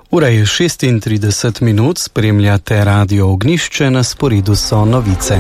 Ura je 36 minut, spremljate Radio Ognjišče, na sporedu so novice.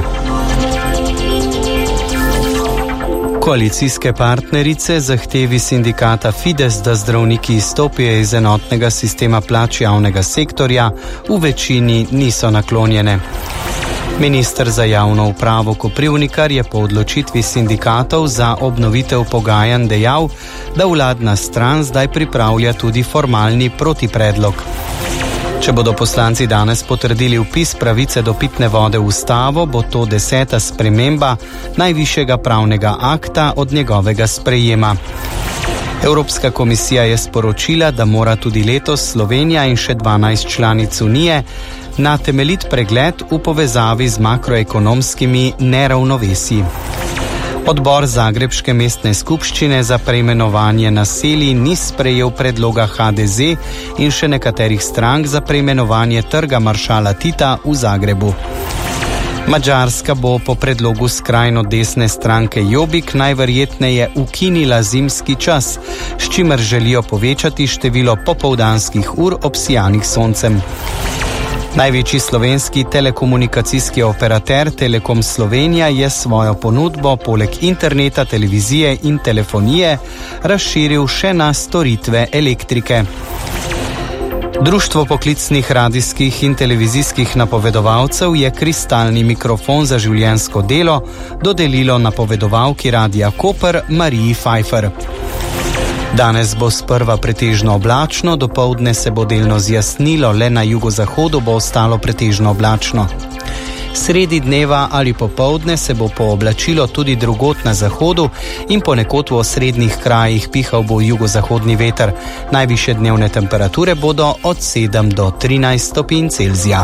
Koalicijske partnerice zahtevi sindikata Fides, da zdravniki izstopijo iz enotnega sistema plač javnega sektorja, v večini niso naklonjene. Minister za javno upravo Koprivnikar je po odločitvi sindikatov za obnovitev pogajanj dejal, da vladna stran zdaj pripravlja tudi formalni protipredlog. Če bodo poslanci danes potrdili vpis pravice do pitne vode v ustavo, bo to 10. sprememba najvišjega pravnega akta od njegovega sprejema. Evropska komisija je sporočila, da mora tudi letos Slovenija in še 12 članic Unije na temeljit pregled v povezavi z makroekonomskimi neravnovesji. Odbor Zagrebške mestne skupščine za preimenovanje naselij ni sprejel predloga HDZ in še nekaterih strank za preimenovanje trga Maršala Tita v Zagrebu. Madžarska bo po predlogu skrajno desne stranke Jobbik najverjetneje ukinila zimski čas, s čimer želijo povečati število popoldanskih ur obsijanih soncem. Največji slovenski telekomunikacijski operater Telekom Slovenija je svojo ponudbo poleg interneta, televizije in telefonije razširil še na storitve elektrike. Društvo poklicnih radijskih in televizijskih napovedovalcev je kristalni mikrofon za življenjsko delo dodelilo napovedovalki Radia Koper Mariji Pfeiffer. Danes bo sprva pretežno oblačno, dopoldne se bo delno zjasnilo, le na jugozahodu bo ostalo pretežno oblačno. Sredi dneva ali popoldne se bo pooblačilo tudi drugod na zahodu in ponekod v osrednjih krajih pihal bo jugozahodni veter. Najvišje dnevne temperature bodo od 7 do 13 stopinj Celzija.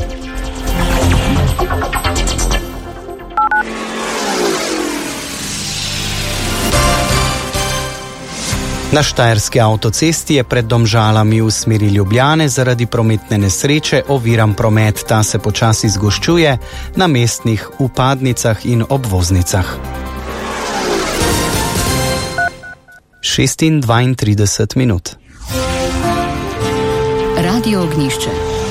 Na Štajerski avtocesti je pred Domžalami v smeri Ljubljane zaradi prometne nesreče oviran promet. Ta se počasi zgoščuje na mestnih vpadnicah in obvoznicah. 6:32 minut. Radio Ognjišče.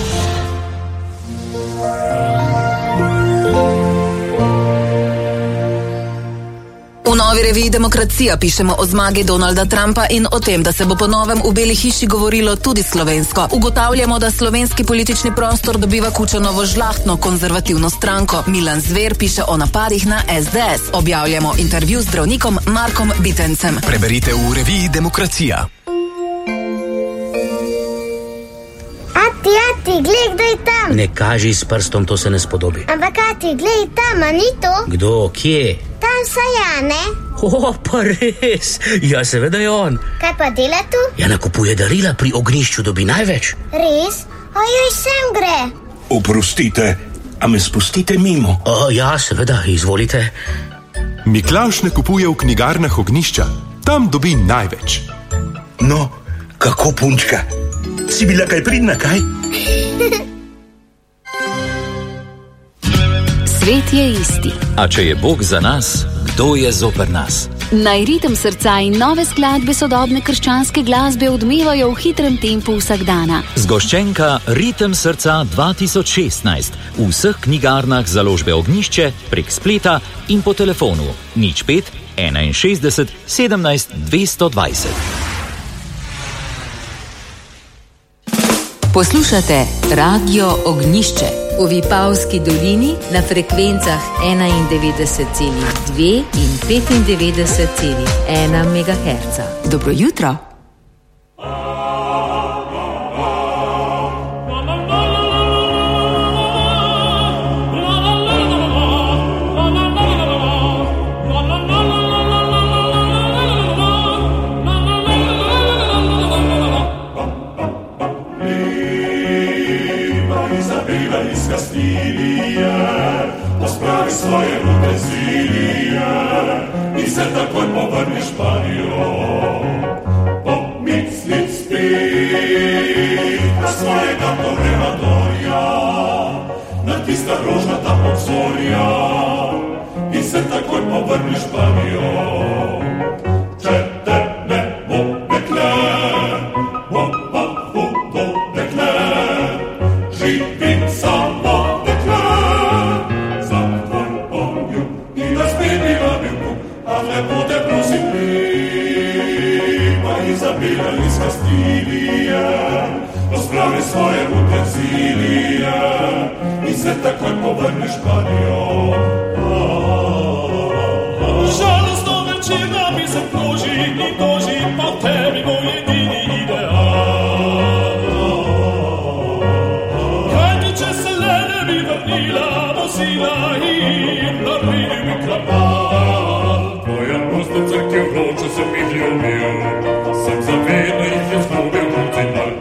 V novi reviji Demokracija pišemo o zmagi Donalda Trumpa in o tem, da se bo po novem v Beli hiši govorilo tudi slovensko. Ugotavljamo, da slovenski politični prostor dobiva Kučanovo žlahtno konzervativno stranko. Milan Zver piše o napadih na SDS. Objavljamo intervju z zdravnikom Markom Bitencem. Preberite v reviji Demokracija. Ati, glej, kdo je tam? Ne kaži s prstom, to se ne spodobi. Ampak ati, glej tam, a ni to? Kdo, kje? Tam Saja, ne? Pa res, ja seveda je on. Kaj pa dela tu? Ja, nakupuje darila, pri ognjišču dobi največ. Res? Ojoj, sem gre. Oprostite, a me spustite mimo? Ja, seveda, izvolite. Miklavž nakupuje v knjigarnah Ognjišča, tam dobi največ. No, kako punčka? Si bila kaj pridna, kaj? Svet je isti. A če je Bog za nas, kdo je zoper nas? Naj ritem srca in nove skladbe sodobne krščanske glasbe odmevajo v hitrem tempu vsakdana. Zgoščenka Ritem srca 2016 v vseh knjigarnah založbe Ognjišče, prek spleta in po telefonu 05 61 17 220. Poslušate Radio Ognjišče v Vipavski dolini na frekvencah 91,2 in 95,1 MHz. Dobro jutro. Svoje ruke zilije in se takoj povrneš Španijo. Pomisli spet na svojega konservatorija, na tista rožnata obzorja in se takoj povrneš Španijo. Če te ne bo dekle, bo pa hudo dekle. kastilije, pospravi svoje utenzilije in se takoj povrni Španijo. Žalostno večerna mi se množi in doži, pa v tebi moj edini ideal. Kaj ti, če se le ne bi vrnila, vozila in naredil bi krapal. Tvoja postelca, ki v vroče sem jih ljubil, sem zavedno jih je zgubil rutinal.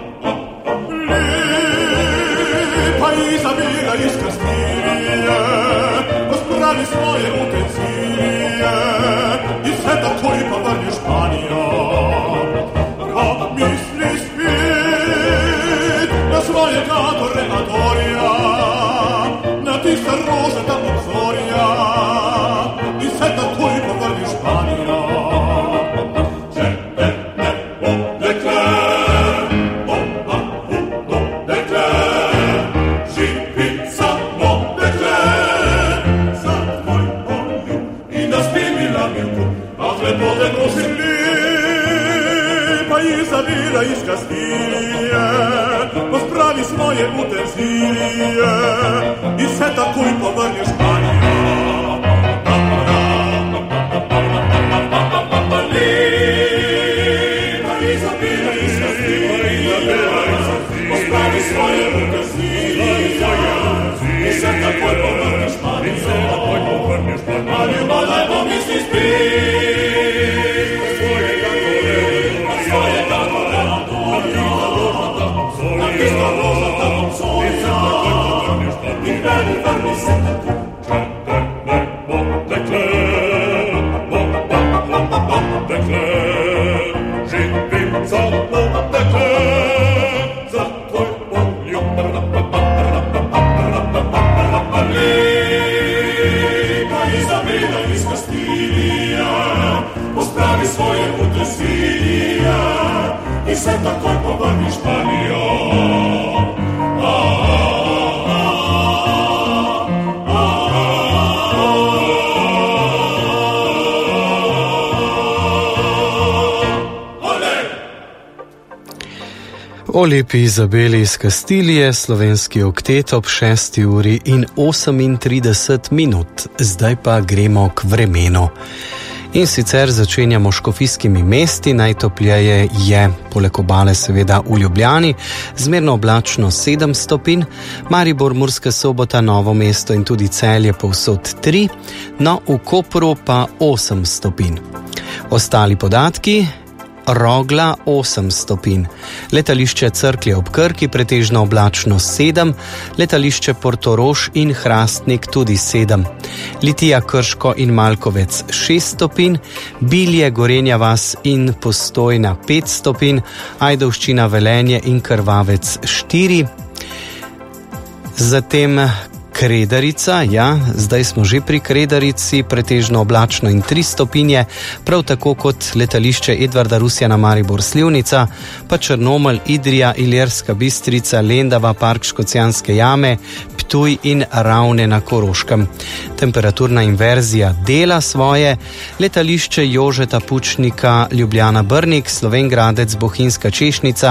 Lepa Izabela iz Kastilije, pospravi svoje utenzilije in se takoj povrni Španijo. Ko misli spet na svojega toreadorja, na tiste rože tam obzorja in se takoj povrni Španijo. Če ne bo dekle, hudo dekle, živi samo dekle, za tvoj poljub in da spi bila milku, a lepote prosim. Lepa Izabela iz Kastilije, pospravi svoje utenzilije in se takoj povrni Španijo. Lepa Izabela iz Kastilije, pospravi svoje utenzilije in se takoj povrni Španijo. Ali bodaj bo misli spi, svojega toreadorja, na tista roža tam obzorja in meni vrni se takoj. Če ne bo dekle, dekle, živim samo dekle, za tvoj poljub. Lepa Izabela iz Kastilije, pospravi svoje utenzilije in se takoj povrni Španijo. O lepi Izabeli iz Kastilije, slovenski oktet ob 6 uri in 38 minut. Zdaj pa gremo k vremenu. In sicer začenjamo s škofijskimi mesti, najtopljeje je poleg obale seveda v Ljubljani, zmerno oblačno 7 stopinj, Maribor, Murska Sobota, Novo mesto in tudi Celje povsod 3, no v Kopru pa 8 stopinj. Ostali podatki: Rogla 8 stopinj, letališče Cerklje ob Krki pretežno oblačno 7, letališče Portorož in Hrastnik tudi 7, Litija, Krško in Malkovec 6 stopinj, Bilje, Gorenja vas in Postojna 5 stopinj, Ajdovščina, Velenje in Krvavec 4, zatem Kredarica, ja, zdaj smo že pri Kredarici, pretežno oblačno in 3 stopinje, prav tako kot letališče Edvarda Rusjana Maribor Slivnica, pa Črnomelj, Idrija, Ilirska Bistrica, Lendava, Park Škocjanske jame, Ptuj in Ravne na Koroškem. Temperaturna inverzija dela svoje, letališče Jožeta Pučnika, Ljubljana Brnik, Slovenj Gradec, Bohinjska Češnica,